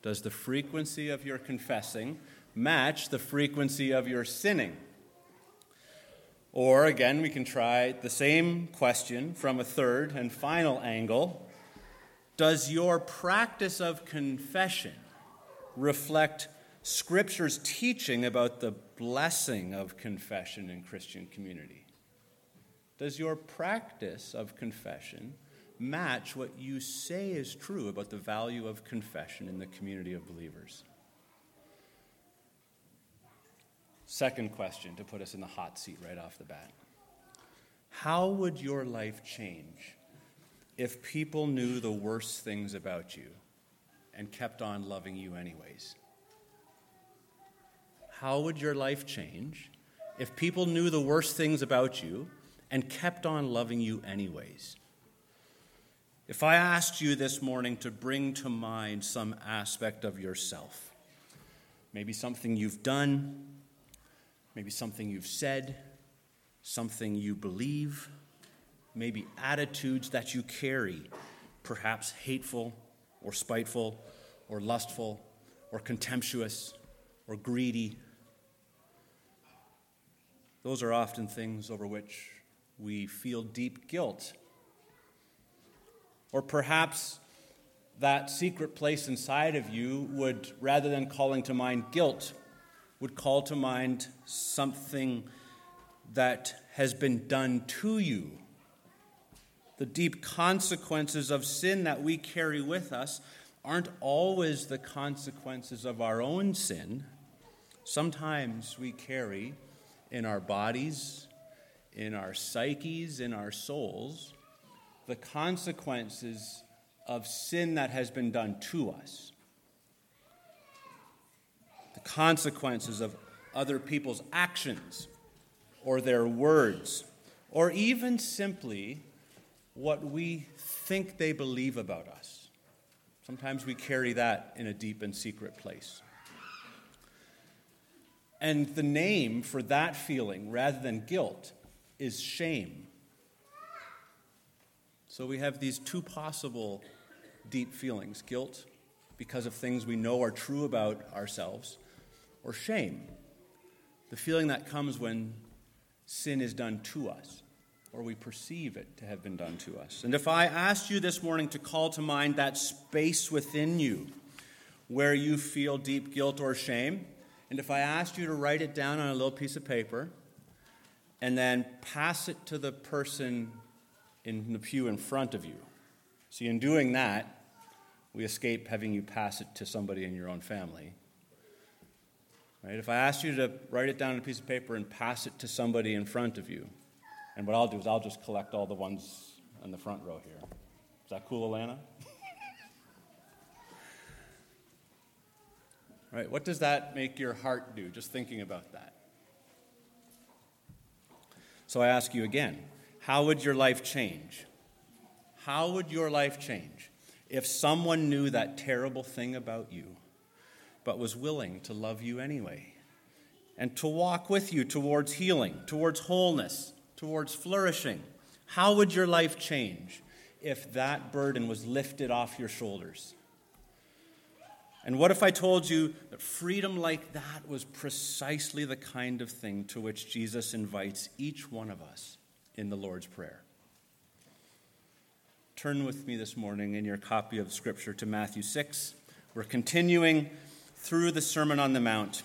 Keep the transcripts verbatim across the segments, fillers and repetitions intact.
Does the frequency of your confessing match the frequency of your sinning? Or again, we can try the same question from a third and final angle. Does your practice of confession reflect Scripture's teaching about the blessing of confession in Christian community? Does your practice of confession match what you say is true about the value of confession in the community of believers? Second question, to put us in the hot seat right off the bat. How would your life change if people knew the worst things about you and kept on loving you anyways? How would your life change if people knew the worst things about you and kept on loving you anyways? If I asked you this morning to bring to mind some aspect of yourself, maybe something you've done, maybe something you've said, something you believe, maybe attitudes that you carry, perhaps hateful or spiteful or lustful or contemptuous or greedy. Those are often things over which we feel deep guilt. Or perhaps that secret place inside of you would, rather than calling to mind guilt, would call to mind something that has been done to you. The deep consequences of sin that we carry with us aren't always the consequences of our own sin. Sometimes we carry in our bodies, in our psyches, in our souls, the consequences of sin that has been done to us. The consequences of other people's actions or their words, or even simply what we think they believe about us. Sometimes we carry that in a deep and secret place. And the name for that feeling, rather than guilt, is shame. So we have these two possible deep feelings: guilt because of things we know are true about ourselves, or shame, the feeling that comes when sin is done to us, or we perceive it to have been done to us. And if I asked you this morning to call to mind that space within you where you feel deep guilt or shame, and if I asked you to write it down on a little piece of paper and then pass it to the person in the pew in front of you. See, in doing that, we escape having you pass it to somebody in your own family. Right? If I asked you to write it down on a piece of paper and pass it to somebody in front of you, and what I'll do is I'll just collect all the ones in the front row here. Is that cool, Alana? Right? What does that make your heart do, just thinking about that? So I ask you again, how would your life change? How would your life change if someone knew that terrible thing about you, but was willing to love you anyway, and to walk with you towards healing, towards wholeness, towards flourishing? How would your life change if that burden was lifted off your shoulders? And what if I told you that freedom like that was precisely the kind of thing to which Jesus invites each one of us in the Lord's Prayer? Turn with me this morning in your copy of Scripture to Matthew six. We're continuing through the Sermon on the Mount.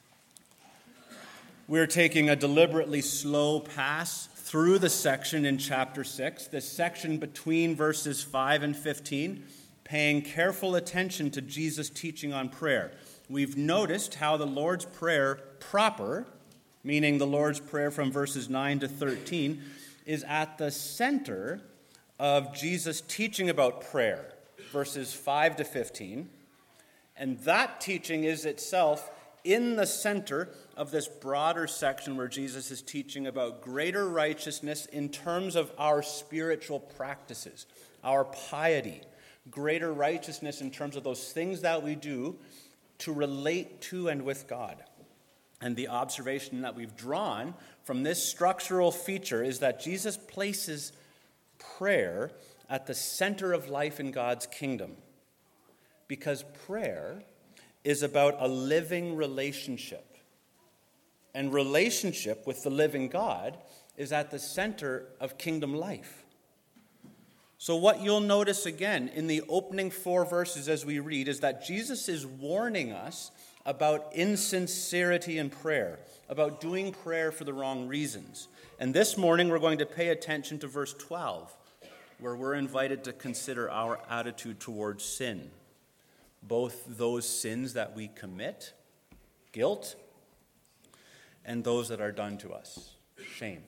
We're taking a deliberately slow pass through the section in chapter six, this section between verses five and fifteen, paying careful attention to Jesus' teaching on prayer. We've noticed how the Lord's Prayer proper, meaning the Lord's Prayer from verses nine to thirteen, is at the center of Jesus' teaching about prayer, verses five to fifteen. And that teaching is itself in the center of this broader section where Jesus is teaching about greater righteousness in terms of our spiritual practices, our piety, greater righteousness in terms of those things that we do to relate to and with God. And the observation that we've drawn from this structural feature is that Jesus places prayer at the center of life in God's kingdom. because prayer is about a living relationship. And relationship with the living God is at the center of kingdom life. So what you'll notice again in the opening four verses as we read is that Jesus is warning us about insincerity in prayer, about doing prayer for the wrong reasons. And this morning we're going to pay attention to verse twelve, where we're invited to consider our attitude towards sin, both those sins that we commit, guilt, and those that are done to us, shame.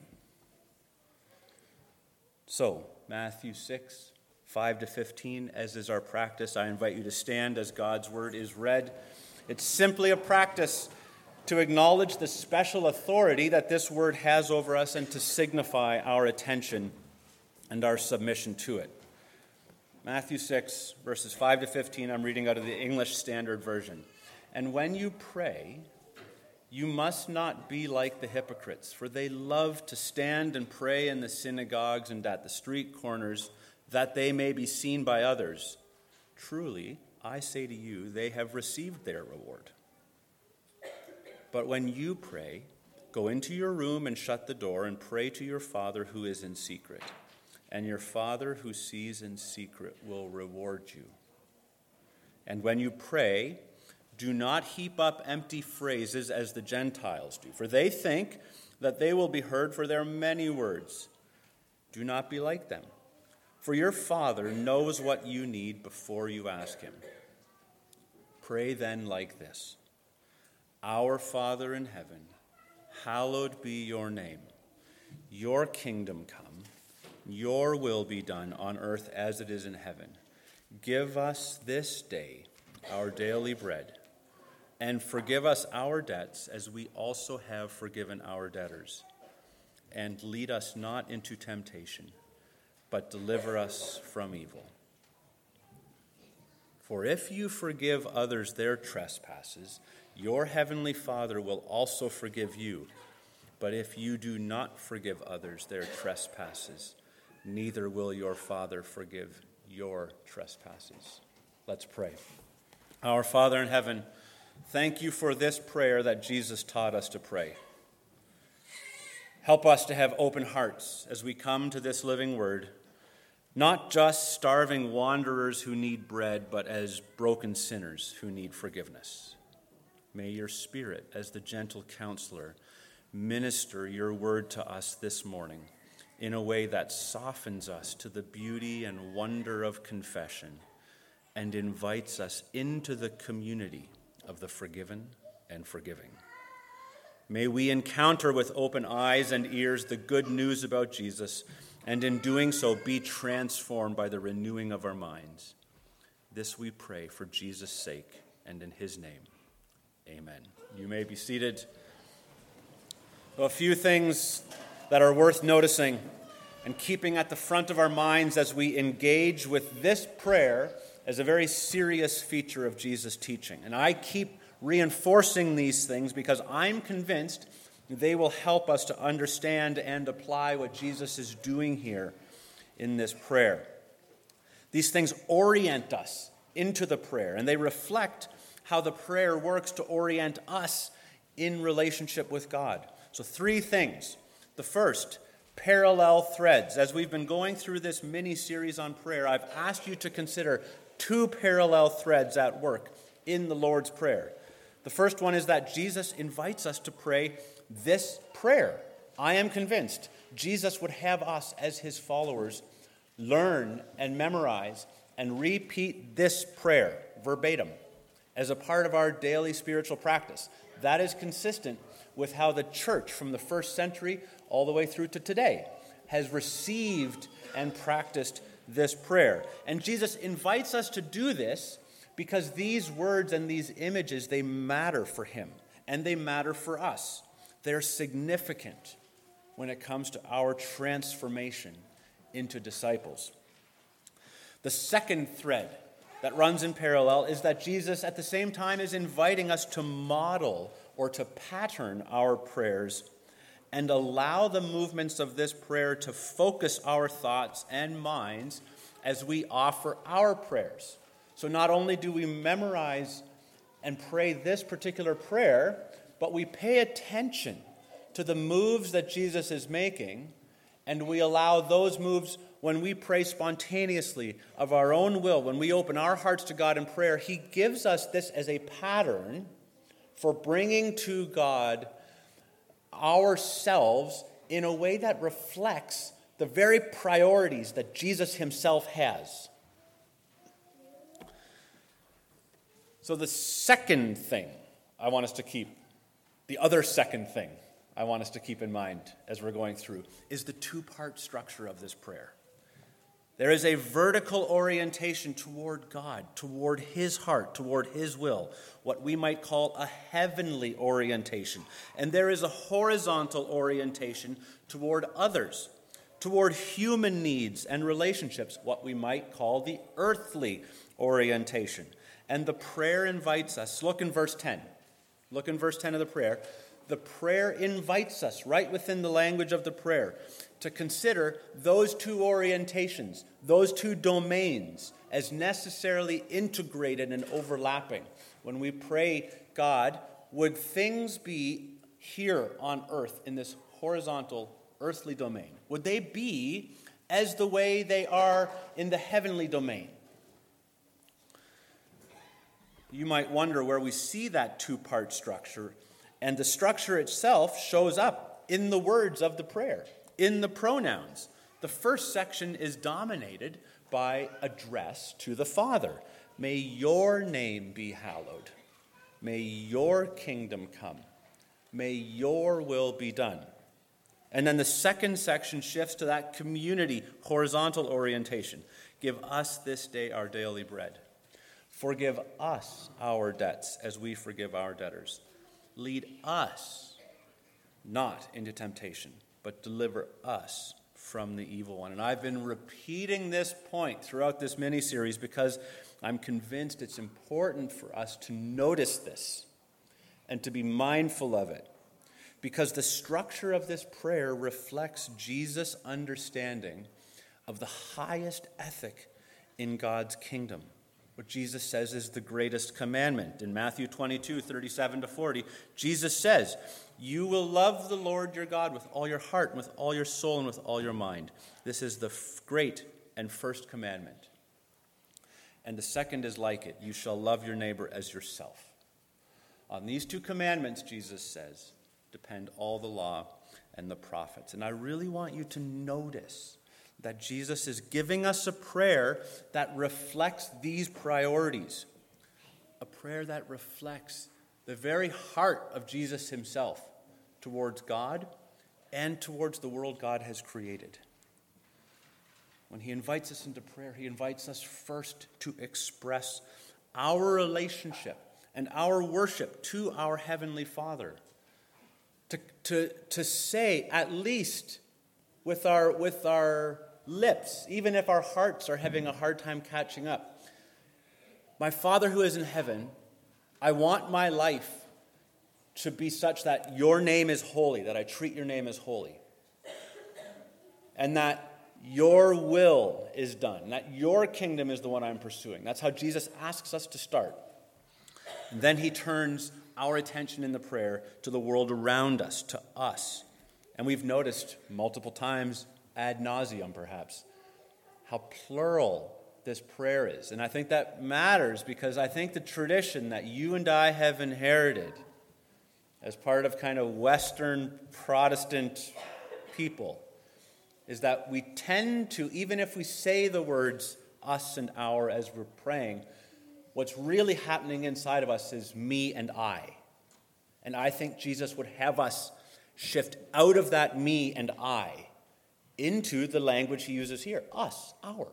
So, Matthew six, five to fifteen, as is our practice, I invite you to stand as God's word is read. It's simply a practice to acknowledge the special authority that this word has over us and to signify our attention and our submission to it. Matthew six, verses five to fifteen, I'm reading out of the English Standard Version. And when you pray, you must not be like the hypocrites, for they love to stand and pray in the synagogues and at the street corners, that they may be seen by others. Truly, I say to you, they have received their reward. But when you pray, go into your room and shut the door and pray to your Father who is in secret. And your Father who sees in secret will reward you. And when you pray, do not heap up empty phrases as the Gentiles do, for they think that they will be heard for their many words. Do not be like them, for your Father knows what you need before you ask him. Pray then like this: Our Father in heaven, hallowed be your name. Your kingdom come, your will be done on earth as it is in heaven. Give us this day our daily bread, and forgive us our debts as we also have forgiven our debtors. And lead us not into temptation, but deliver us from evil. For if you forgive others their trespasses, your heavenly Father will also forgive you. But if you do not forgive others their trespasses, neither will your Father forgive your trespasses. Let's pray. Our Father in heaven, thank you for this prayer that Jesus taught us to pray. Help us to have open hearts as we come to this living word, not just starving wanderers who need bread, but as broken sinners who need forgiveness. May your Spirit, as the gentle counselor, minister your word to us this morning in a way that softens us to the beauty and wonder of confession and invites us into the community of the forgiven and forgiving. May we encounter with open eyes and ears the good news about Jesus, and in doing so be transformed by the renewing of our minds. This we pray for Jesus' sake and in his name. Amen. You may be seated. A few things that are worth noticing and keeping at the front of our minds as we engage with this prayer as a very serious feature of Jesus' teaching. And I keep reinforcing these things because I'm convinced they will help us to understand and apply what Jesus is doing here in this prayer. These things orient us into the prayer, and they reflect how the prayer works to orient us in relationship with God. So three things. The first, parallel threads. As we've been going through this mini-series on prayer, I've asked you to consider two parallel threads at work in the Lord's Prayer. The first one is that Jesus invites us to pray this prayer. I am convinced Jesus would have us as his followers learn and memorize and repeat this prayer verbatim as a part of our daily spiritual practice. That is consistent with how the church from the first century all the way through to today has received and practiced this prayer. And Jesus invites us to do this because these words and these images, they matter for him and they matter for us. They're significant when it comes to our transformation into disciples. The second thread that runs in parallel is that Jesus at the same time is inviting us to model or to pattern our prayers and allow the movements of this prayer to focus our thoughts and minds as we offer our prayers. So not only do we memorize and pray this particular prayer, but we pay attention to the moves that Jesus is making, and we allow those moves when we pray spontaneously of our own will, when we open our hearts to God in prayer. He gives us this as a pattern for bringing to God ourselves in a way that reflects the very priorities that Jesus himself has. So the second thing I want us to keep, the other second thing I want us to keep in mind as we're going through, is the two-part structure of this prayer. There is a vertical orientation toward God, toward his heart, toward his will, what we might call a heavenly orientation. And there is a horizontal orientation toward others, toward human needs and relationships, what we might call the earthly orientation. And the prayer invites us. Look in verse ten. Look in verse ten of the prayer. The prayer invites us, right within the language of the prayer, to consider those two orientations, those two domains, as necessarily integrated and overlapping. When we pray, God, would things be here on earth in this horizontal earthly domain? Would they be as the way they are in the heavenly domain? You might wonder where we see that two-part structure, and the structure itself shows up in the words of the prayer, in the pronouns. The first section is dominated by address to the Father. May your name be hallowed. May your kingdom come. May your will be done. And then the second section shifts to that community horizontal orientation. Give us this day our daily bread. Forgive us our debts as we forgive our debtors. Lead us not into temptation, but deliver us from the evil one. And I've been repeating this point throughout this mini-series because I'm convinced it's important for us to notice this and to be mindful of it. Because the structure of this prayer reflects Jesus' understanding of the highest ethic in God's kingdom. What Jesus says is the greatest commandment. In Matthew twenty-two, thirty-seven to forty, Jesus says, you will love the Lord your God with all your heart, and with all your soul, and with all your mind. This is the f- great and first commandment. And the second is like it. You shall love your neighbor as yourself. On these two commandments, Jesus says, depend all the law and the prophets. And I really want you to notice that Jesus is giving us a prayer that reflects these priorities. A prayer that reflects the very heart of Jesus himself towards God and towards the world God has created. When he invites us into prayer, he invites us first to express our relationship and our worship to our Heavenly Father. To, to, to say, at least with our, with our lips, even if our hearts are having a hard time catching up, my Father who is in heaven, I want my life to be such that your name is holy, that I treat your name as holy, and that your will is done, that your kingdom is the one I'm pursuing. That's how Jesus asks us to start. And then he turns our attention in the prayer to the world around us, to us. And we've noticed multiple times, ad nauseum perhaps, how plural this prayer is. And I think that matters because I think the tradition that you and I have inherited as part of kind of Western Protestant people is that we tend to, even if we say the words us and our as we're praying, what's really happening inside of us is me and I. And I think Jesus would have us shift out of that me and I into the language he uses here, us, our.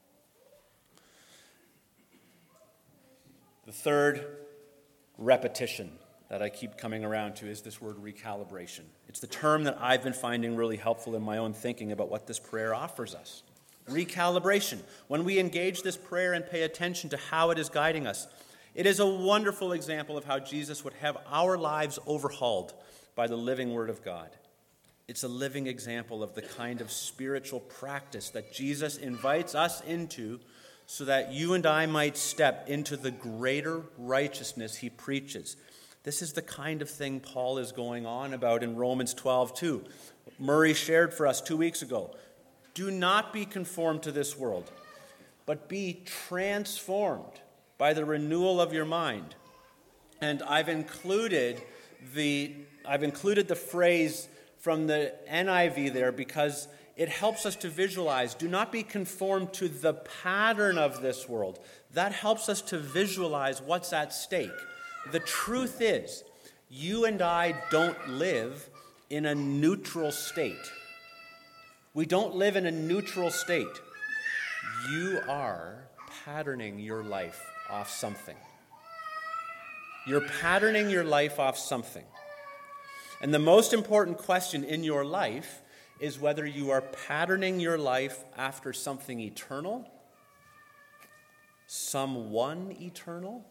The third repetition that I keep coming around to is this word recalibration. It's the term that I've been finding really helpful in my own thinking about what this prayer offers us. Recalibration. When we engage this prayer and pay attention to how it is guiding us, it is a wonderful example of how Jesus would have our lives overhauled by the living Word of God. It's a living example of the kind of spiritual practice that Jesus invites us into so that you and I might step into the greater righteousness he preaches. This is the kind of thing Paul is going on about in Romans twelve two. Murray shared for us two weeks ago. Do not be conformed to this world, but be transformed by the renewal of your mind. And I've included the I've included the phrase from the N I V there because it helps us to visualize. Do not be conformed to the pattern of this world. That helps us to visualize what's at stake. The truth is, you and I don't live in a neutral state. We don't live in a neutral state. You are patterning your life off something. You're patterning your life off something. And the most important question in your life is whether you are patterning your life after something eternal, someone eternal,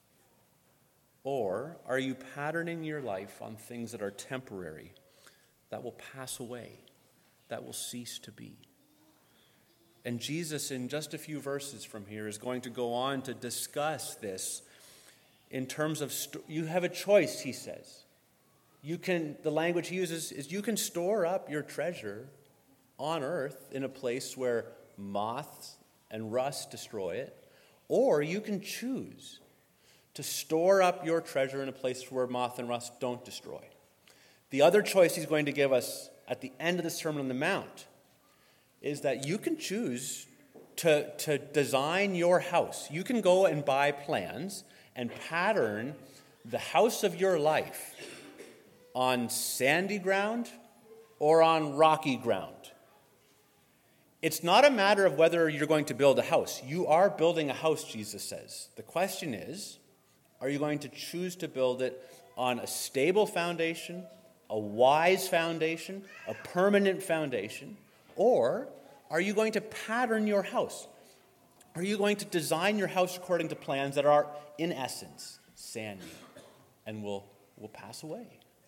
or are you patterning your life on things that are temporary, that will pass away, that will cease to be? And Jesus, in just a few verses from here, is going to go on to discuss this in terms of, st- you have a choice, he says. You can, the language he uses is you can store up your treasure on earth in a place where moths and rust destroy it, or you can choose to store up your treasure in a place where moth and rust don't destroy. The other choice he's going to give us at the end of the Sermon on the Mount is that you can choose to, to design your house. You can go and buy plans and pattern the house of your life on sandy ground or on rocky ground. It's not a matter of whether you're going to build a house. You are building a house, Jesus says. The question is, are you going to choose to build it on a stable foundation, a wise foundation, a permanent foundation, or are you going to pattern your house? Are you going to design your house according to plans that are, in essence, sandy and will, will pass away?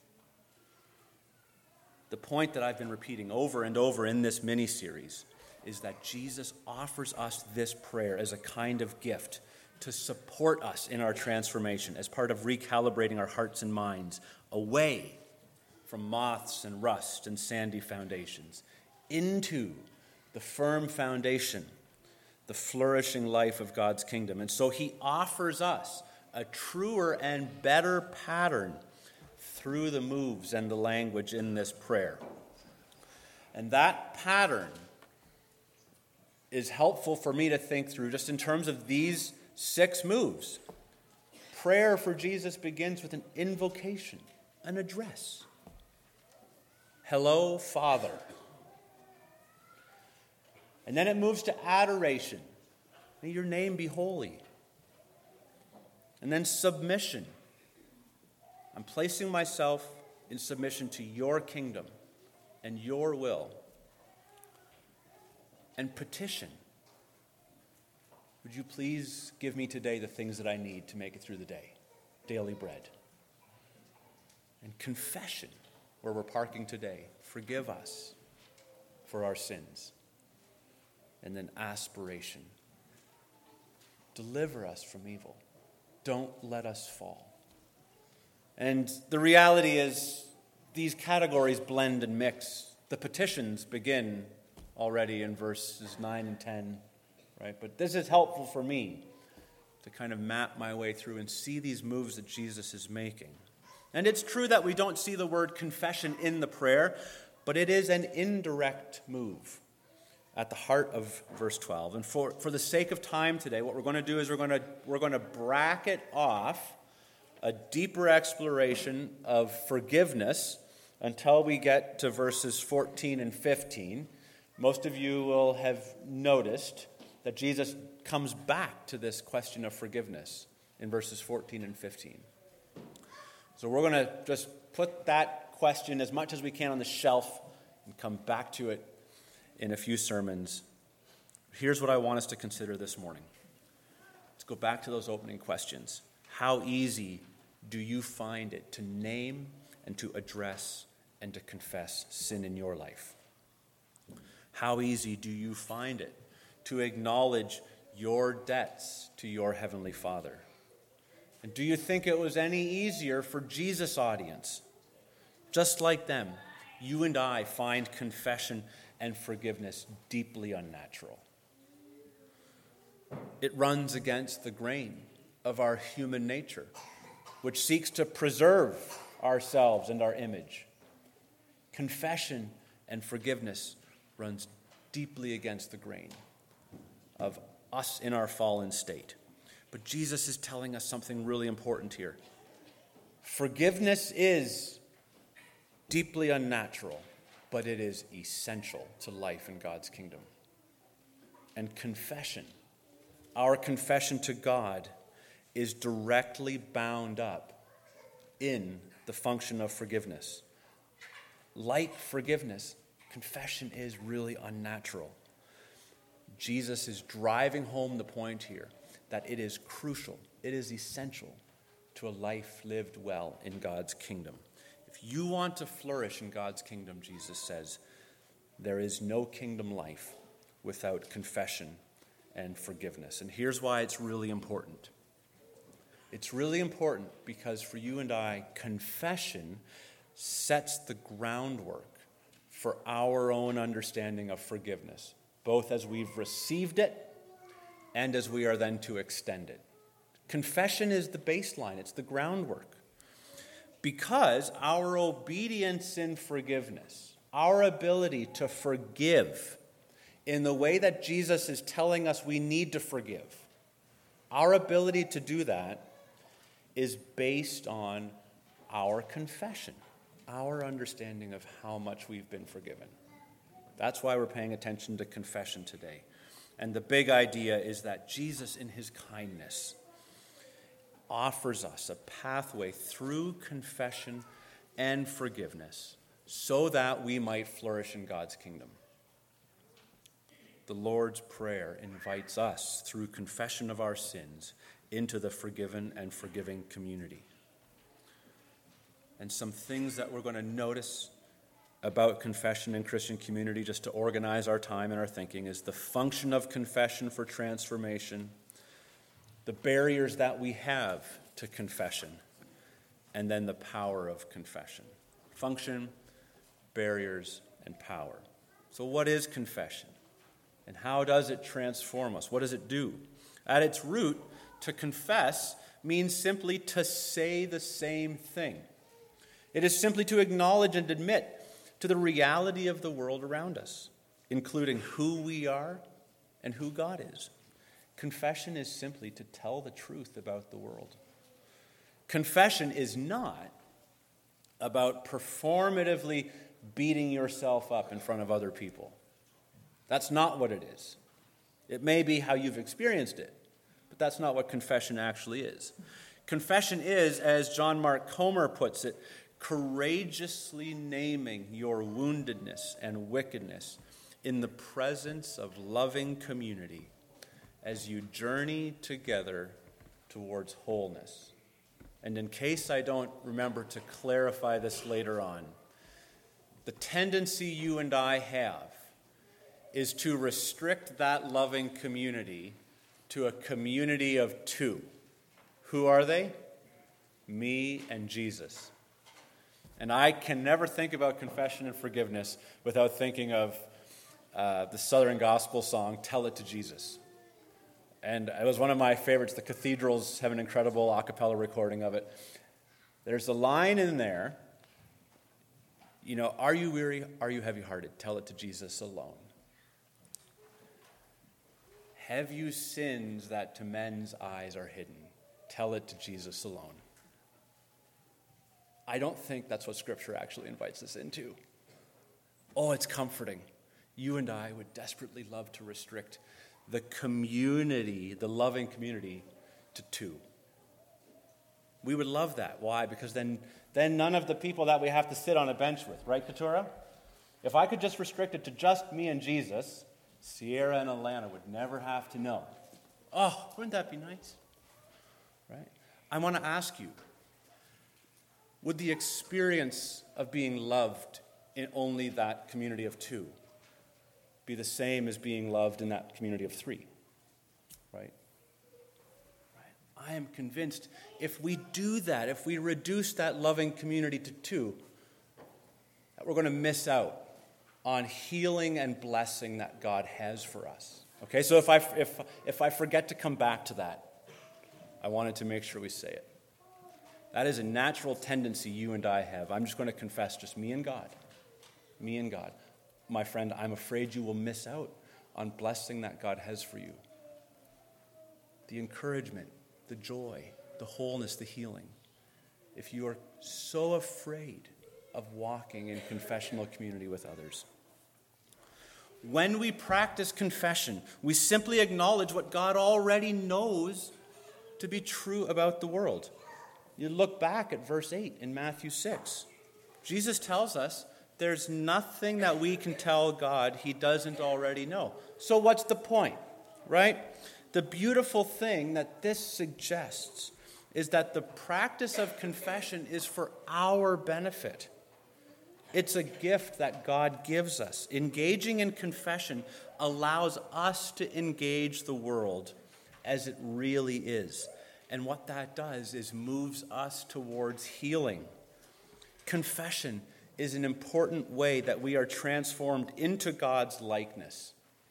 The point that I've been repeating over and over in this mini-series is that Jesus offers us this prayer as a kind of gift to support us in our transformation as part of recalibrating our hearts and minds away from moths and rust and sandy foundations into the firm foundation, the flourishing life of God's kingdom. And so he offers us a truer and better pattern through the moves and the language in this prayer. And that pattern is helpful for me to think through just in terms of these six moves. Prayer for Jesus begins with an invocation, an address. Hello, Father. And then it moves to adoration. May your name be holy. And then submission. I'm placing myself in submission to your kingdom and your will. And petition. Would you please give me today the things that I need to make it through the day? Daily bread. And confession, where we're parking today. Forgive us for our sins. And then aspiration. Deliver us from evil. Don't let us fall. And the reality is, these categories blend and mix. The petitions begin already in verses nine and ten, right? But this is helpful for me to kind of map my way through and see these moves that Jesus is making. And it's true that we don't see the word confession in the prayer, but it is an indirect move at the heart of verse twelve. And for, for the sake of time today, what we're going to do is we're going to we're going to bracket off a deeper exploration of forgiveness until we get to verses fourteen and fifteen. Most of you will have noticed that Jesus comes back to this question of forgiveness in verses fourteen and fifteen. So we're going to just put that question as much as we can on the shelf and come back to it in a few sermons. Here's what I want us to consider this morning. Let's go back to those opening questions. How easy do you find it to name and to address and to confess sin in your life? How easy do you find it to acknowledge your debts to your heavenly Father. And do you think it was any easier for Jesus' audience? Just like them, you and I find confession and forgiveness deeply unnatural. It runs against the grain of our human nature, which seeks to preserve ourselves and our image. Confession and forgiveness runs deeply against the grain of us in our fallen state. But Jesus is telling us something really important here. Forgiveness is deeply unnatural, but it is essential to life in God's kingdom. And confession, our confession to God, is directly bound up in the function of forgiveness. Like forgiveness, confession is really unnatural. Jesus is driving home the point here that it is crucial, it is essential to a life lived well in God's kingdom. If you want to flourish in God's kingdom, Jesus says, there is no kingdom life without confession and forgiveness. And here's why it's really important. It's really important because for you and I, confession sets the groundwork for our own understanding of forgiveness, both as we've received it and as we are then to extend it. Confession is the baseline, it's the groundwork. Because our obedience in forgiveness, our ability to forgive in the way that Jesus is telling us we need to forgive, our ability to do that is based on our confession, our understanding of how much we've been forgiven. That's why we're paying attention to confession today. And the big idea is that Jesus, in his kindness, offers us a pathway through confession and forgiveness so that we might flourish in God's kingdom. The Lord's Prayer invites us, through confession of our sins, into the forgiven and forgiving community. And some things that we're going to notice about confession in Christian community, just to organize our time and our thinking, is the function of confession for transformation, the barriers that we have to confession, and then the power of confession. Function, barriers, and power. So what is confession? And how does it transform us? What does it do? At its root, to confess means simply to say the same thing. It is simply to acknowledge and admit to the reality of the world around us, including who we are and who God is. Confession is simply to tell the truth about the world. Confession is not about performatively beating yourself up in front of other people. That's not what it is. It may be how you've experienced it, but that's not what confession actually is. Confession is, as John Mark Comer puts it, courageously naming your woundedness and wickedness in the presence of loving community as you journey together towards wholeness. And in case I don't remember to clarify this later on, the tendency you and I have is to restrict that loving community to a community of two. Who are they? Me and Jesus. And I can never think about confession and forgiveness without thinking of uh, the Southern Gospel song, Tell It to Jesus. And it was one of my favorites. The Cathedrals have an incredible a cappella recording of it. There's a line in there, you know, are you weary? Are you heavy-hearted? Tell it to Jesus alone. Have you sins that to men's eyes are hidden? Tell it to Jesus alone. I don't think that's what Scripture actually invites us into. Oh, it's comforting. You and I would desperately love to restrict the community, the loving community, to two. We would love that. Why? Because then, then none of the people that we have to sit on a bench with, right, Keturah? If I could just restrict it to just me and Jesus, Sierra and Alana would never have to know. Oh, wouldn't that be nice? Right? I want to ask you, would the experience of being loved in only that community of two be the same as being loved in that community of three? right? Right? I am convinced if we do that, if we reduce that loving community to two, that we're going to miss out on healing and blessing that God has for us. Okay, so if I, if, if I forget to come back to that, I wanted to make sure we say it. That is a natural tendency you and I have. I'm just going to confess, just me and God. Me and God. My friend, I'm afraid you will miss out on blessing that God has for you. The encouragement, the joy, the wholeness, the healing. If you are so afraid of walking in confessional community with others. When we practice confession, we simply acknowledge what God already knows to be true about the world. You look back at verse eight in Matthew six. Jesus tells us there's nothing that we can tell God he doesn't already know. So what's the point, right? The beautiful thing that this suggests is that the practice of confession is for our benefit. It's a gift that God gives us. Engaging in confession allows us to engage the world as it really is. And what that does is moves us towards healing. Confession is an important way that we are transformed into God's likeness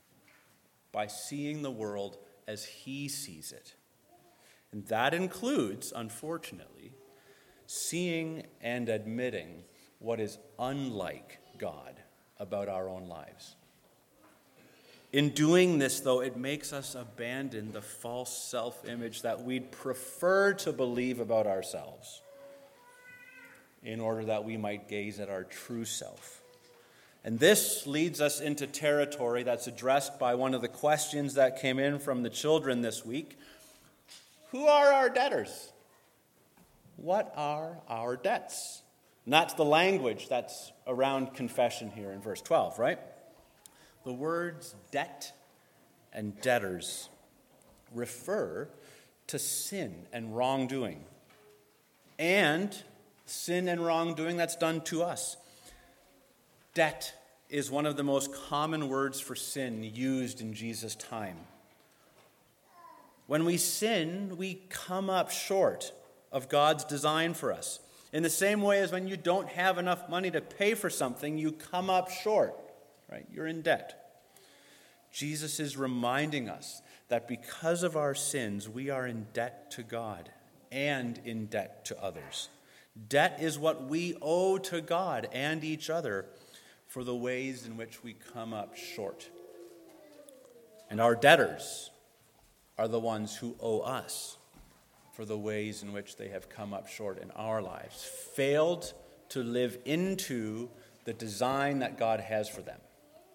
by seeing the world as he sees it. And that includes, unfortunately, seeing and admitting what is unlike God about our own lives. In doing this, though, it makes us abandon the false self-image that we'd prefer to believe about ourselves in order that we might gaze at our true self. And this leads us into territory that's addressed by one of the questions that came in from the children this week. Who are our debtors? What are our debts? And that's the language that's around confession here in verse twelve, right? The words debt and debtors refer to sin and wrongdoing. And sin and wrongdoing that's done to us. Debt is one of the most common words for sin used in Jesus' time. When we sin, we come up short of God's design for us. In the same way as when you don't have enough money to pay for something, you come up short, right? You're in debt. Jesus is reminding us that because of our sins, we are in debt to God and in debt to others. Debt is what we owe to God and each other for the ways in which we come up short. And our debtors are the ones who owe us for the ways in which they have come up short in our lives, failed to live into the design that God has for them.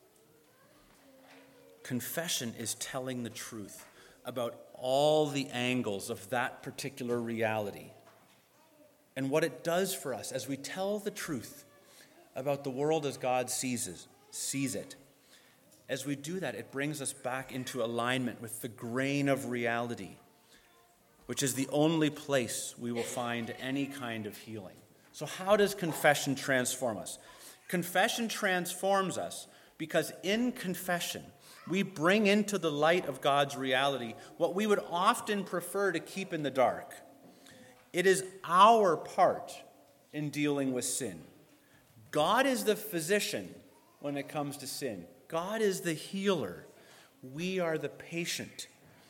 Confession is telling the truth about all the angles of that particular reality and what it does for us as we tell the truth about the world as God sees it. Sees it. As we do that, it brings us back into alignment with the grain of reality, which is the only place we will find any kind of healing. So how does confession transform us? Confession transforms us because in confession, we bring into the light of God's reality what we would often prefer to keep in the dark. It is our part in dealing with sin. God is the physician when it comes to sin. God is the healer. We are the patient.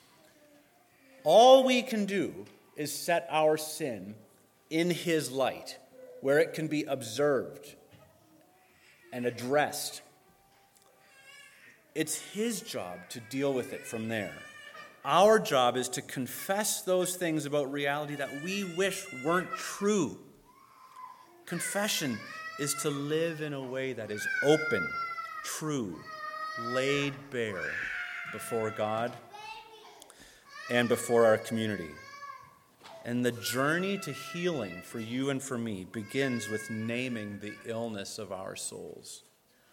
All we can do is set our sin in his light, where it can be observed and addressed. It's his job to deal with it from there. Our job is to confess those things about reality that we wish weren't true. Confession is to live in a way that is open, true, laid bare before God and before our community. And the journey to healing for you and for me begins with naming the illness of our souls.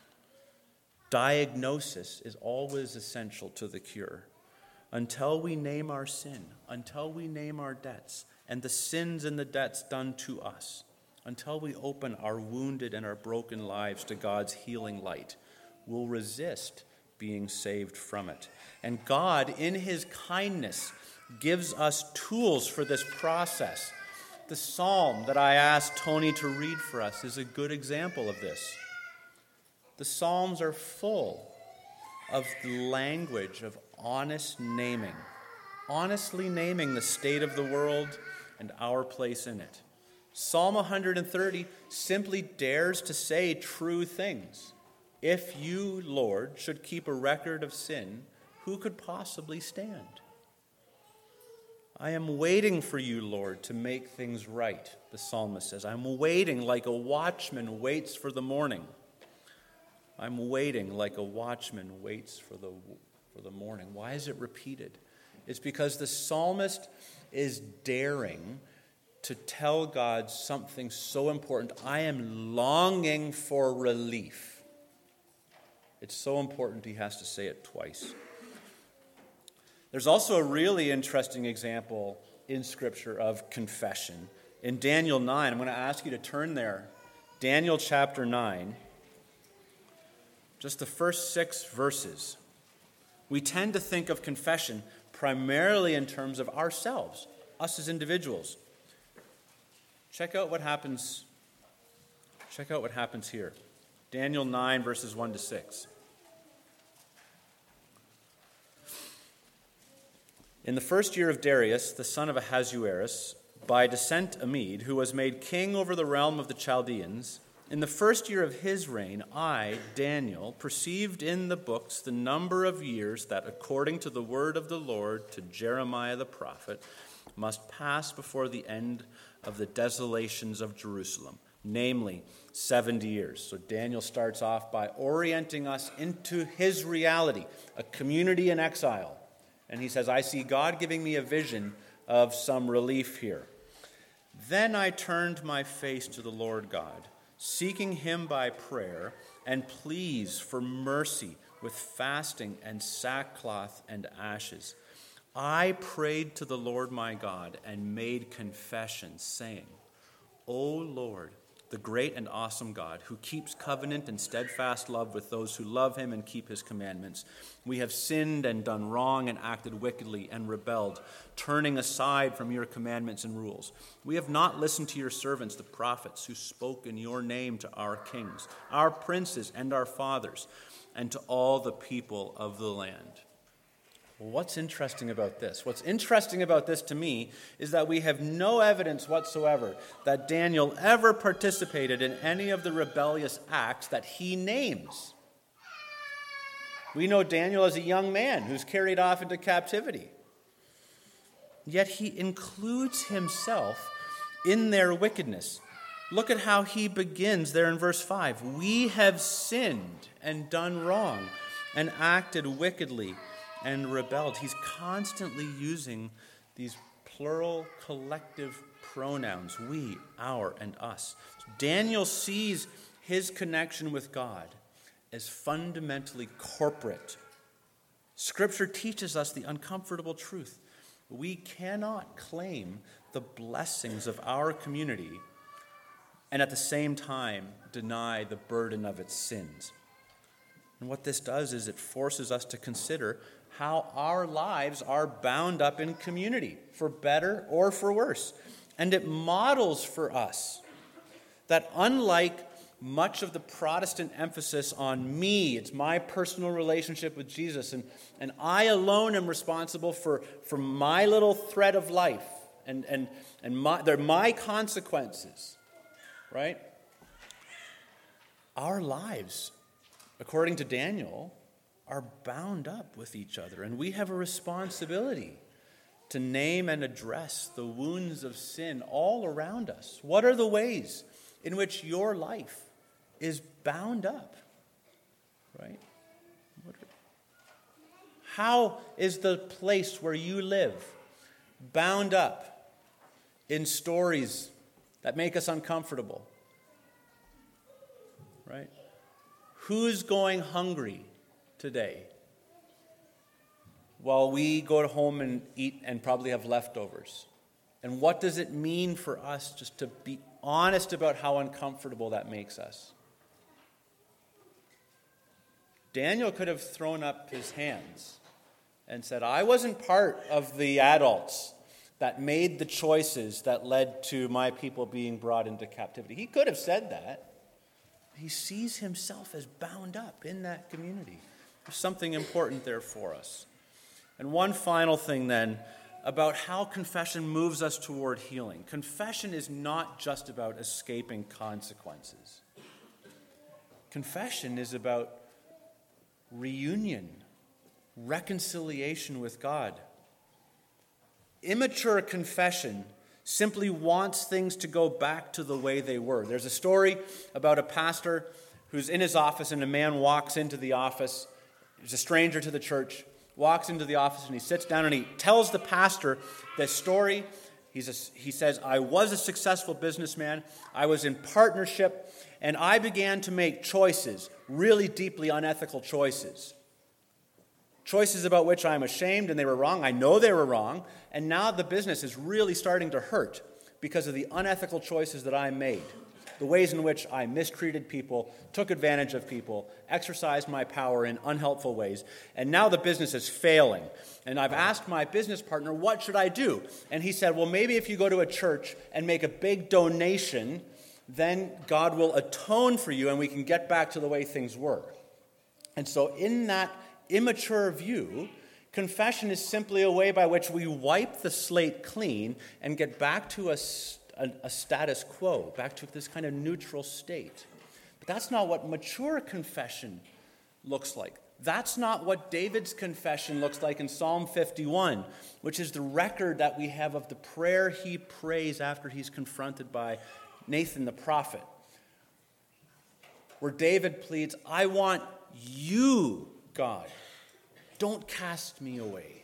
Diagnosis is always essential to the cure. Until we name our sin, until we name our debts, and the sins and the debts done to us, until we open our wounded and our broken lives to God's healing light, we'll resist being saved from it. And God, in his kindness, gives us tools for this process. The psalm that I asked Tony to read for us is a good example of this. The Psalms are full of the language of honest naming, honestly naming the state of the world and our place in it. Psalm one thirty simply dares to say true things. If you, Lord, should keep a record of sin, who could possibly stand? I am waiting for you, Lord, to make things right, the psalmist says. I'm waiting like a watchman waits for the morning. I'm waiting like a watchman waits for the, for the morning. Why is it repeated? It's because the psalmist is daring to tell God something so important. I am longing for relief. It's so important he has to say it twice. There's also a really interesting example in Scripture of confession. In Daniel nine, I'm going to ask you to turn there. Daniel chapter nine, just the first six verses. We tend to think of confession primarily in terms of ourselves, us as individuals. Check out what happens. Check out what happens here. Daniel nine, verses one to six. In the first year of Darius, the son of Ahasuerus, by descent a Mede, who was made king over the realm of the Chaldeans, in the first year of his reign, I, Daniel, perceived in the books the number of years that, according to the word of the Lord to Jeremiah the prophet, must pass before the end of the desolations of Jerusalem, namely seventy years. So Daniel starts off by orienting us into his reality, a community in exile. And he says, I see God giving me a vision of some relief here. Then I turned my face to the Lord God, seeking him by prayer and pleas for mercy with fasting and sackcloth and ashes. I prayed to the Lord my God and made confession, saying, O Lord, the great and awesome God, who keeps covenant and steadfast love with those who love him and keep his commandments, we have sinned and done wrong and acted wickedly and rebelled, turning aside from your commandments and rules. We have not listened to your servants, the prophets, who spoke in your name to our kings, our princes, and our fathers, and to all the people of the land. Well, what's interesting about this? What's interesting about this to me is that we have no evidence whatsoever that Daniel ever participated in any of the rebellious acts that he names. We know Daniel as a young man who's carried off into captivity. Yet he includes himself in their wickedness. Look at how he begins there in verse five. We have sinned and done wrong and acted wickedly and rebelled. He's constantly using these plural collective pronouns, we, our, and us. Daniel sees his connection with God as fundamentally corporate. Scripture teaches us the uncomfortable truth. We cannot claim the blessings of our community and at the same time deny the burden of its sins. And what this does is it forces us to consider how our lives are bound up in community, for better or for worse. And it models for us that unlike much of the Protestant emphasis on me, it's my personal relationship with Jesus, and, and I alone am responsible for, for my little thread of life, and, and, and my, they're my consequences, right? Our lives, according to Daniel, are bound up with each other, and we have a responsibility to name and address the wounds of sin all around us. What are the ways in which your life is bound up, right? How is the place where you live bound up in stories that make us uncomfortable, right? Who's going hungry today while we go home and eat and probably have leftovers? And what does it mean for us just to be honest about how uncomfortable that makes us? Daniel could have thrown up his hands and said, I wasn't part of the adults that made the choices that led to my people being brought into captivity. He could have said that. He sees himself as bound up in that community. There's something important there for us. And one final thing then about how confession moves us toward healing. Confession is not just about escaping consequences. Confession is about reunion, reconciliation with God. Immature confession simply wants things to go back to the way they were. There's a story about a pastor who's in his office, and a man walks into the office. He's a stranger to the church, walks into the office, and he sits down and he tells the pastor this story. He's a, he says, I was a successful businessman. I was in partnership, and I began to make choices, really deeply unethical choices. Choices about which I'm ashamed, and they were wrong. I know they were wrong. And now the business is really starting to hurt because of the unethical choices that I made. The ways in which I mistreated people, took advantage of people, exercised my power in unhelpful ways. And now the business is failing. And I've asked my business partner, what should I do? And he said, well, maybe if you go to a church and make a big donation, then God will atone for you and we can get back to the way things were. And so in that immature view, confession is simply a way by which we wipe the slate clean and get back to a, a, a status quo, back to this kind of neutral state. But that's not what mature confession looks like. That's not what David's confession looks like in Psalm fifty-one, which is the record that we have of the prayer he prays after he's confronted by Nathan the prophet, where David pleads, I want you, God, don't cast me away.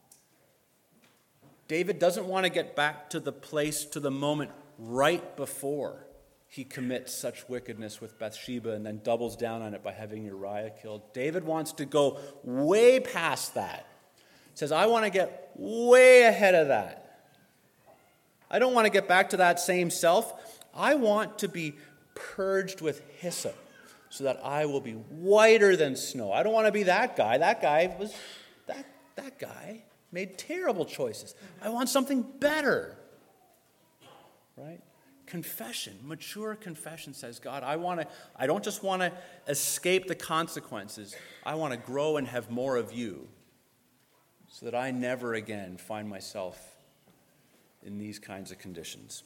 David doesn't want to get back to the place, to the moment right before he commits such wickedness with Bathsheba and then doubles down on it by having Uriah killed. David wants to go way past that. He says, I want to get way ahead of that. I don't want to get back to that same self. I want to be purged with hyssop, so that I will be whiter than snow. I don't want to be that guy. That guy was, that, that guy made terrible choices. I want something better. Right? Confession, mature confession says, God, I want to, I don't just want to escape the consequences. I want to grow and have more of you so that I never again find myself in these kinds of conditions.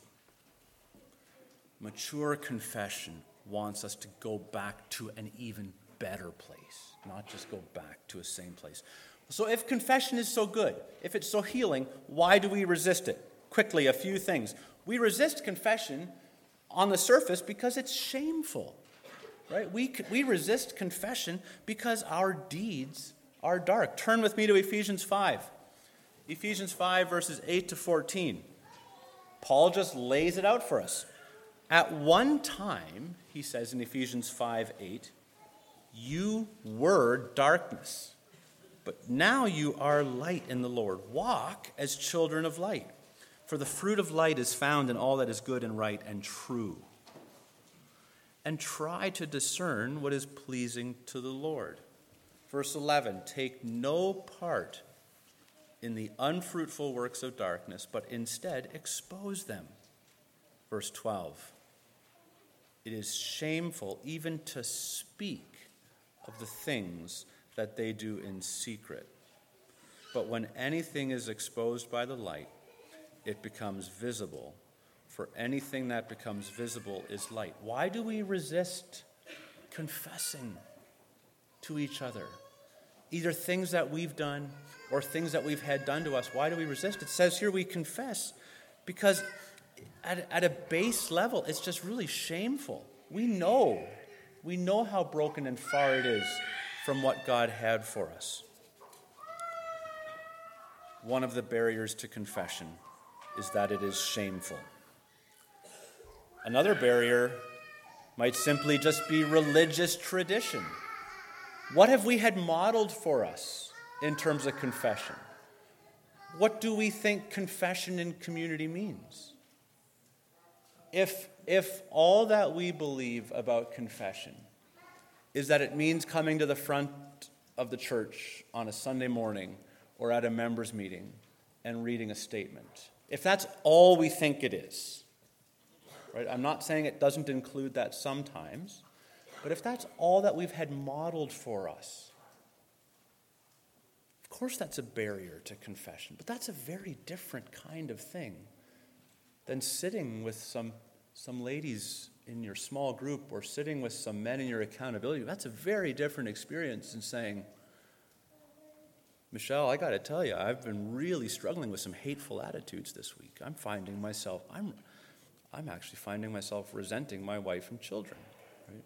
Mature confession wants us to go back to an even better place, not just go back to a same place. So if confession is so good, if it's so healing, why do we resist it? Quickly, a few things. We resist confession on the surface because it's shameful, right? We, we resist confession because our deeds are dark. Turn with me to Ephesians five. Ephesians five, verses eight to fourteen. Paul just lays it out for us. At one time, he says in Ephesians five eight, you were darkness, but now you are light in the Lord. Walk as children of light, for the fruit of light is found in all that is good and right and true. And try to discern what is pleasing to the Lord. Verse eleven, take no part in the unfruitful works of darkness, but instead expose them. Verse twelve, it is shameful even to speak of the things that they do in secret. But when anything is exposed by the light, it becomes visible. For anything that becomes visible is light. Why do we resist confessing to each other? Either things that we've done or things that we've had done to us. Why do we resist? It says here we confess because At, at a base level, it's just really shameful. We know. We know how broken and far it is from what God had for us. One of the barriers to confession is that it is shameful. Another barrier might simply just be religious tradition. What have we had modeled for us in terms of confession? What do we think confession in community means? If, if all that we believe about confession is that it means coming to the front of the church on a Sunday morning or at a members' meeting and reading a statement. If that's all we think it is, right? I'm not saying it doesn't include that sometimes, but if that's all that we've had modeled for us, of course that's a barrier to confession, but that's a very different kind of thing than sitting with some, some ladies in your small group or sitting with some men in your accountability. That's a very different experience than saying, Michelle, I got to tell you, I've been really struggling with some hateful attitudes this week. I'm finding myself, I'm, I'm actually finding myself resenting my wife and children. Right?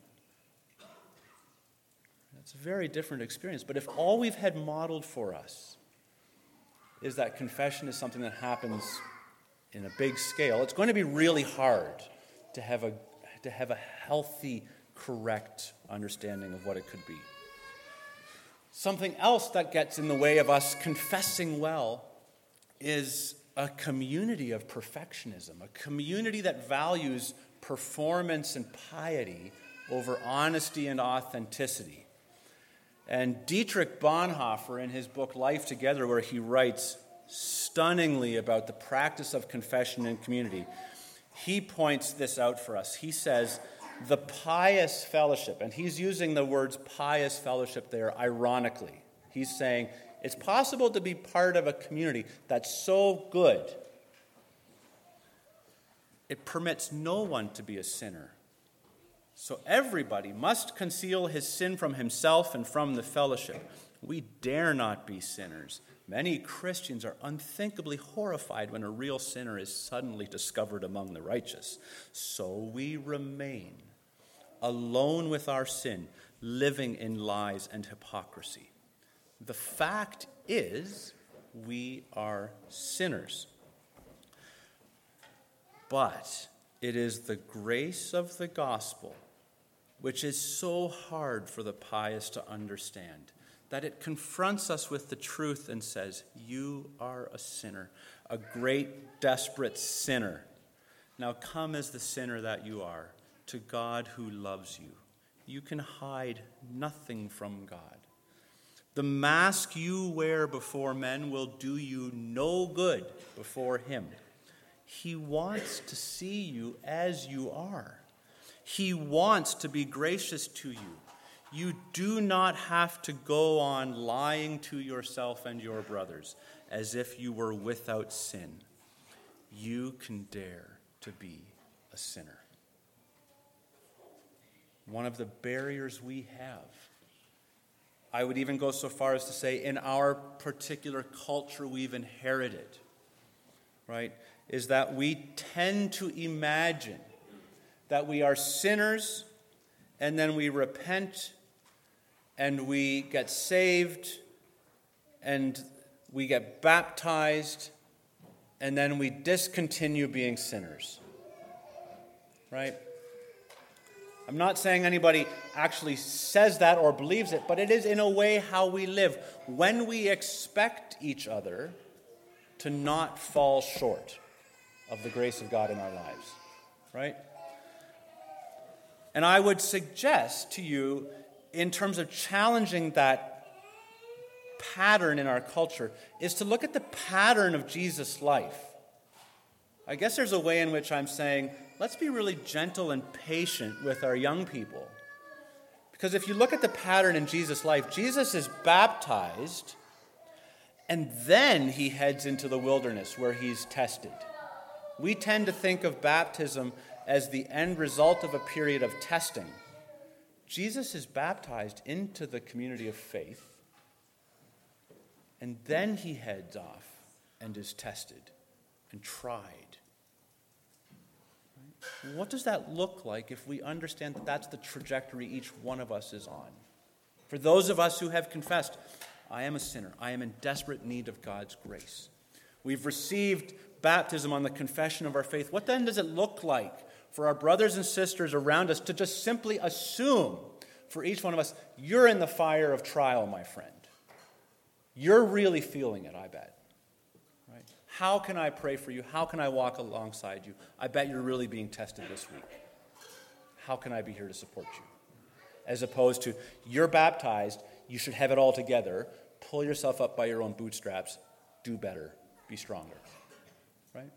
It's a very different experience. But if all we've had modeled for us is that confession is something that happens in a big scale, it's going to be really hard to have a to have a healthy, correct understanding of what it could be. Something else that gets in the way of us confessing well is a community of perfectionism, a community that values performance and piety over honesty and authenticity. And Dietrich Bonhoeffer, in his book Life Together, where he writes stunningly about the practice of confession in community, he points this out for us. He says, the pious fellowship, and he's using the words pious fellowship there ironically. He's saying it's possible to be part of a community that's so good, it permits no one to be a sinner. So everybody must conceal his sin from himself and from the fellowship. We dare not be sinners. Many Christians are unthinkably horrified when a real sinner is suddenly discovered among the righteous. So we remain alone with our sin, living in lies and hypocrisy. The fact is, we are sinners. But it is the grace of the gospel, which is so hard for the pious to understand, that it confronts us with the truth and says, you are a sinner, a great, desperate sinner. Now come as the sinner that you are to God who loves you. You can hide nothing from God. The mask you wear before men will do you no good before him. He wants to see you as you are. He wants to be gracious to you. You do not have to go on lying to yourself and your brothers as if you were without sin. You can dare to be a sinner. One of the barriers we have, I would even go so far as to say in our particular culture we've inherited, right, is that we tend to imagine that we are sinners and then we repent and we get saved and we get baptized and then we discontinue being sinners, right? I'm not saying anybody actually says that or believes it, but it is in a way how we live when we expect each other to not fall short of the grace of God in our lives, right? And I would suggest to you, in terms of challenging that pattern in our culture, is to look at the pattern of Jesus' life. I guess there's a way in which I'm saying, let's be really gentle and patient with our young people. Because if you look at the pattern in Jesus' life, Jesus is baptized, and then he heads into the wilderness where he's tested. We tend to think of baptism as the end result of a period of testing. Jesus is baptized into the community of faith, and then he heads off and is tested and tried. What does that look like if we understand that that's the trajectory each one of us is on? For those of us who have confessed, I am a sinner. I am in desperate need of God's grace. We've received baptism on the confession of our faith. What then does it look like for our brothers and sisters around us to just simply assume for each one of us, you're in the fire of trial, my friend. You're really feeling it, I bet. How can I pray for you? How can I walk alongside you? I bet you're really being tested this week. How can I be here to support you? as opposed to you're baptized, you should have it all together, pull yourself up by your own bootstraps, do better, be stronger, right?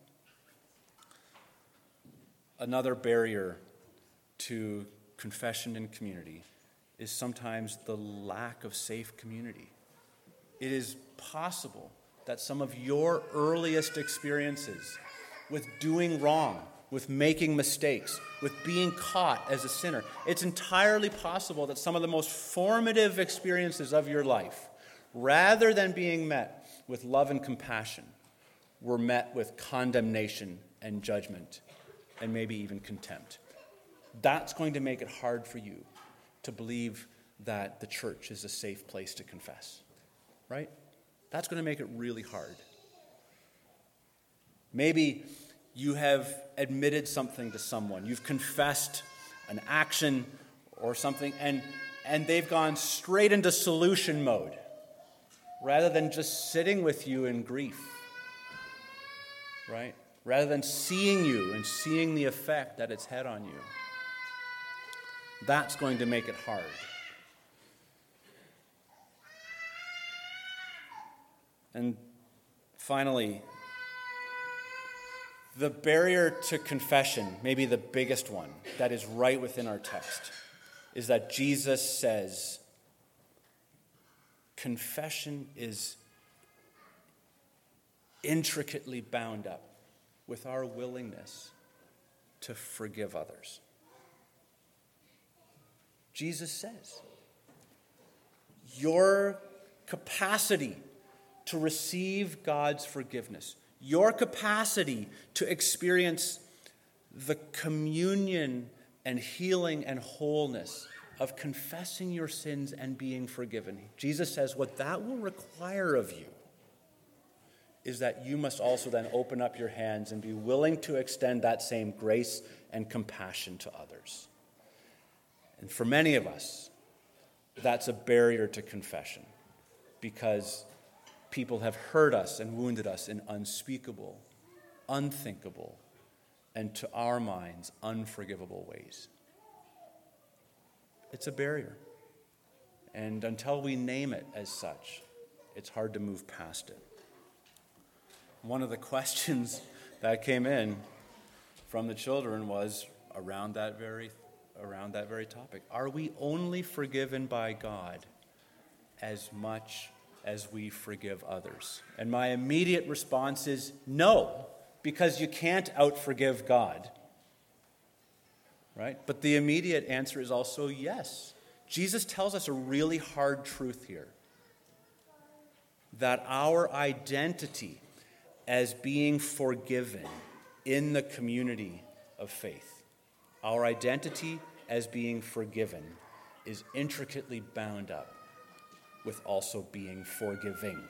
Another barrier to confession and community is sometimes the lack of safe community. It is possible that some of your earliest experiences with doing wrong, with making mistakes, with being caught as a sinner, it's entirely possible that some of the most formative experiences of your life, rather than being met with love and compassion, were met with condemnation and judgment and maybe even contempt. That's going to make it hard for you to believe that the church is a safe place to confess, right? That's going to make it really hard. Maybe you have admitted something to someone. You've confessed an action or something, and, and they've gone straight into solution mode rather than just sitting with you in grief, right? Rather than seeing you and seeing the effect that it's had on you. That's going to make it hard. And finally, the barrier to confession, maybe the biggest one that is right within our text, is that Jesus says confession is intricately bound up with our willingness to forgive others. Jesus says, your capacity to receive God's forgiveness, your capacity to experience the communion and healing and wholeness of confessing your sins and being forgiven. Jesus says what that will require of you is that you must also then open up your hands and be willing to extend that same grace and compassion to others. And for many of us, that's a barrier to confession because people have hurt us and wounded us in unspeakable, unthinkable, and to our minds, unforgivable ways. It's a barrier. And until we name it as such, it's hard to move past it. One of the questions that came in from the children was around that very, around that very topic. Are we only forgiven by God as much as we forgive others? And my immediate response is no, because you can't out-forgive God. Right? But the immediate answer is also yes. Jesus tells us a really hard truth here. That our identity as being forgiven in the community of faith, our identity as being forgiven is intricately bound up with also being forgiving.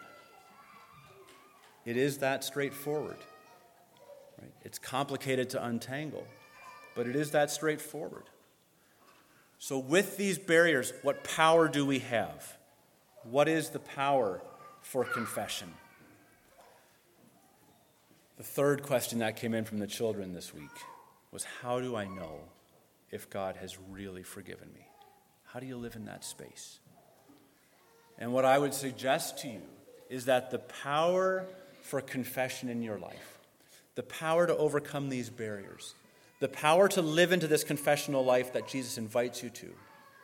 It is that straightforward. Right? It's complicated to untangle, but it is that straightforward. So with these barriers, what power do we have? What is the power for confession? The third question that came in from the children this week was, how do I know if God has really forgiven me? How do you live in that space? And what I would suggest to you is that the power for confession in your life, the power to overcome these barriers, the power to live into this confessional life that Jesus invites you to,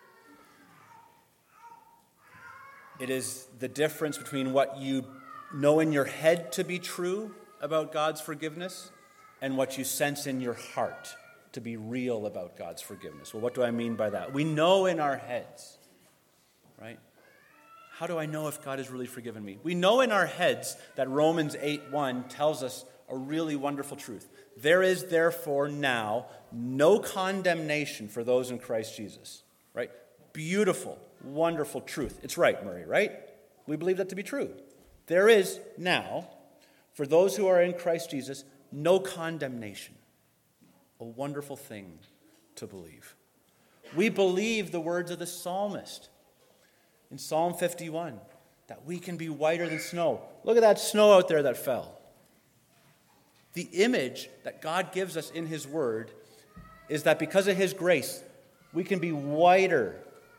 it is the difference between what you know in your head to be true about God's forgiveness and what you sense in your heart to be real about God's forgiveness. Well, what do I mean by that? We know in our heads, right? How do I know if God has really forgiven me? We know in our heads that Romans eight one tells us a really wonderful truth. There is therefore now no condemnation for those in Christ Jesus, right? Beautiful, wonderful truth. It's right, Murray, right? We believe that to be true. There is now, for those who are in Christ Jesus, no condemnation. A wonderful thing to believe. We believe the words of the psalmist in Psalm fifty-one, that we can be whiter than snow. Look at that snow out there that fell. The image that God gives us in his word is that because of his grace, we can be whiter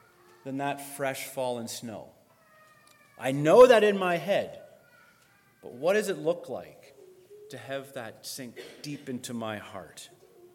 than that fresh fallen snow. I know that in my head, but what does it look like to have that sink deep into my heart?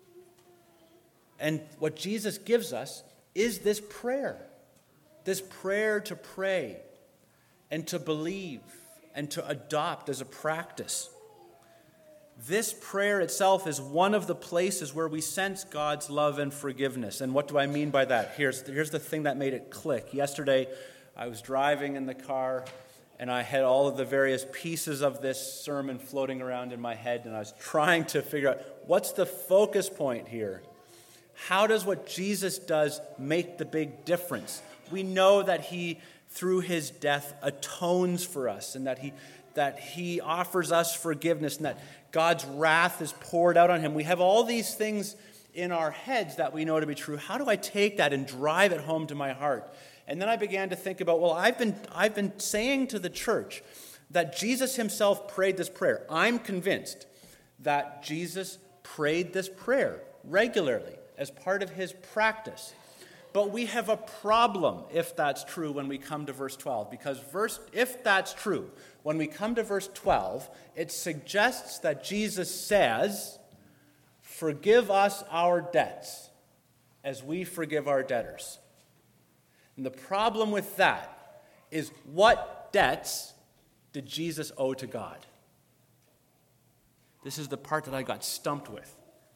And what Jesus gives us is this prayer, this prayer to pray and to believe and to adopt as a practice. This prayer itself is one of the places where we sense God's love and forgiveness. And what do I mean by that? Here's, here's the thing that made it click. Yesterday, I was driving in the car, and I had all of the various pieces of this sermon floating around in my head, and I was trying to figure out, what's the focus point here? How does what Jesus does make the big difference? We know that he, through his death, atones for us, and that he that he offers us forgiveness, and that God's wrath is poured out on him. We have all these things in our heads that we know to be true. How do I take that and drive it home to my heart? And then I began to think about, well, I've been I've been saying to the church that Jesus himself prayed this prayer. I'm convinced that Jesus prayed this prayer regularly as part of his practice. But we have a problem if that's true when we come to verse twelve, because verse if that's true, when we come to verse twelve, it suggests that Jesus says, "Forgive us our debts as we forgive our debtors." And the problem with that is, what debts did Jesus owe to God? This is the part that I got stumped with.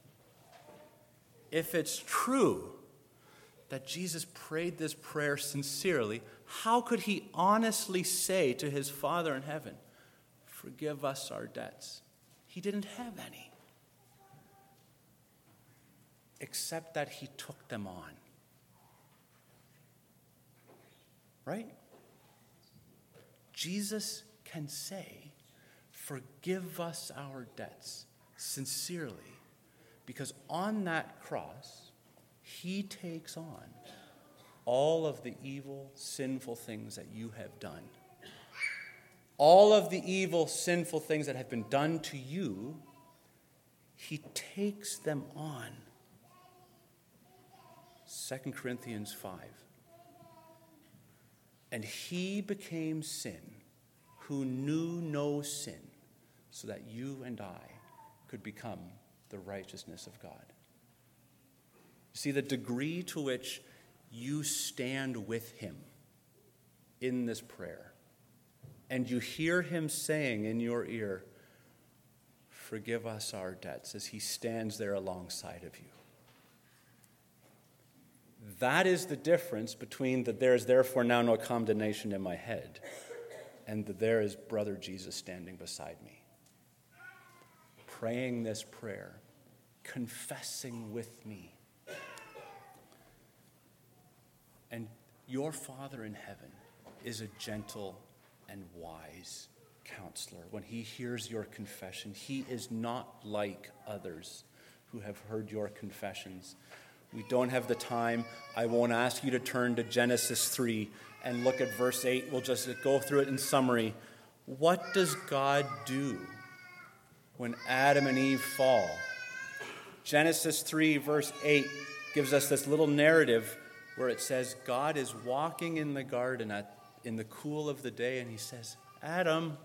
If it's true that Jesus prayed this prayer sincerely, how could he honestly say to his Father in heaven, "Forgive us our debts"? He didn't have any, except that he took them on. Right? Jesus can say, "Forgive us our debts," sincerely, because on that cross, he takes on all of the evil, sinful things that you have done. All of the evil, sinful things that have been done to you, he takes them on. Second Corinthians five. And he became sin who knew no sin, so that you and I could become the righteousness of God. You see, the degree to which you stand with him in this prayer, and you hear him saying in your ear, "Forgive us our debts," as he stands there alongside of you. That is the difference between the "there is therefore now no condemnation" in my head and the "there is brother Jesus standing beside me," praying this prayer, confessing with me. And your Father in heaven is a gentle and wise counselor. When he hears your confession, he is not like others who have heard your confessions. We don't have the time. I won't ask you to turn to Genesis three and look at verse eight. We'll just go through it in summary. What does God do when Adam and Eve fall? Genesis three, verse eight, gives us this little narrative where it says God is walking in the garden at, in the cool of the day, and he says, Adam,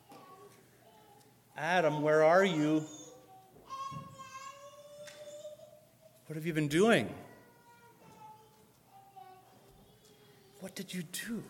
Adam, where are you? What have you been doing? What did you do?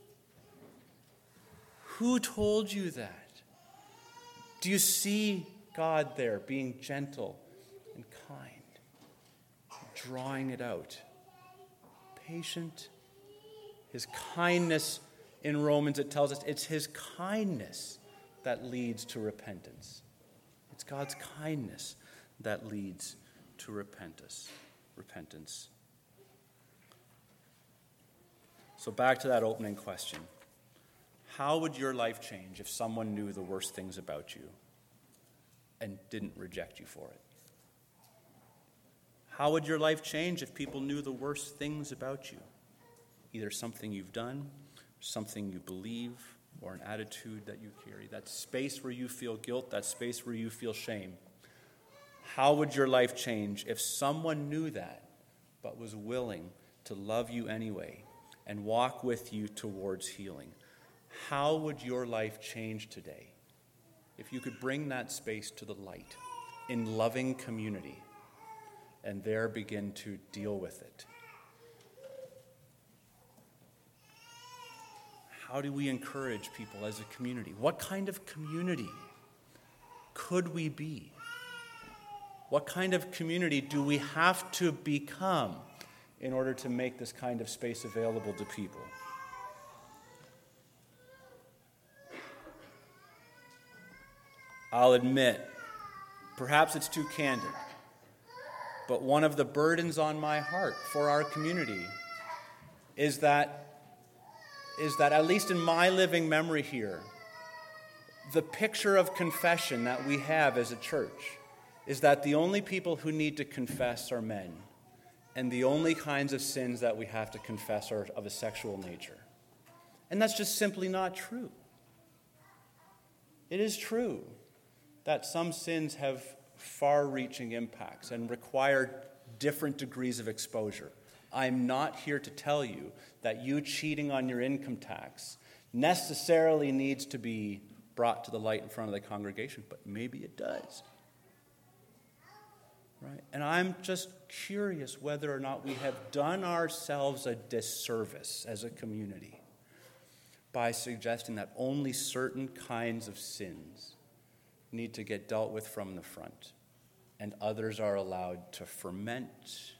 Who told you that? Do you see God there being gentle and kind, drawing it out? Patient. His kindness, in Romans it tells us, it's his kindness that leads to repentance. It's God's kindness that leads to repentance. Repentance. So back to that opening question. How would your life change if someone knew the worst things about you and didn't reject you for it? How would your life change if people knew the worst things about you? Either something you've done, something you believe, or an attitude that you carry. That space where you feel guilt, that space where you feel shame. How would your life change if someone knew that, but was willing to love you anyway and walk with you towards healing. How would your life change today if you could bring that space to the light in loving community and there begin to deal with it? How do we encourage people as a community? What kind of community could we be? What kind of community do we have to become in order to make this kind of space available to people? I'll admit, perhaps it's too candid, but one of the burdens on my heart for our community is that is that, at least in my living memory here, the picture of confession that we have as a church is that the only people who need to confess are men, and the only kinds of sins that we have to confess are of a sexual nature. And that's just simply not true. It is true that some sins have far-reaching impacts and require different degrees of exposure. I'm not here to tell you that you cheating on your income tax necessarily needs to be brought to the light in front of the congregation, but maybe it does. Right? And I'm just curious whether or not we have done ourselves a disservice as a community by suggesting that only certain kinds of sins need to get dealt with from the front, and others are allowed to ferment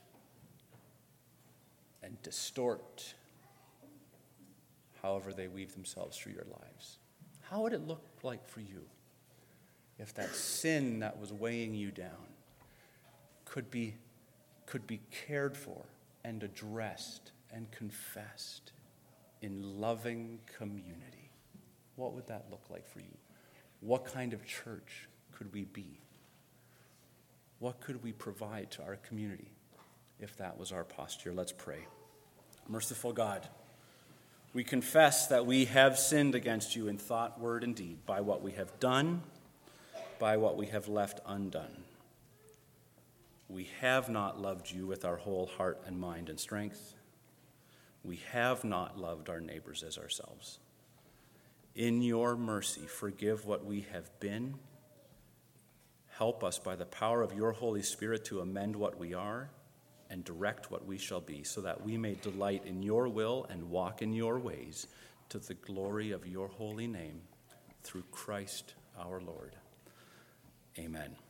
and distort however they weave themselves through your lives. How would it look like for you if that sin that was weighing you down could be, could be cared for and addressed and confessed in loving community? What would that look like for you? What kind of church could we be? What could we provide to our community if that was our posture? Let's pray. Merciful God, we confess that we have sinned against you in thought, word, and deed, by what we have done, by what we have left undone. We have not loved you with our whole heart and mind and strength. We have not loved our neighbors as ourselves. In your mercy, forgive what we have been. Help us by the power of your Holy Spirit to amend what we are and direct what we shall be, so that we may delight in your will and walk in your ways to the glory of your holy name, through Christ our Lord. Amen.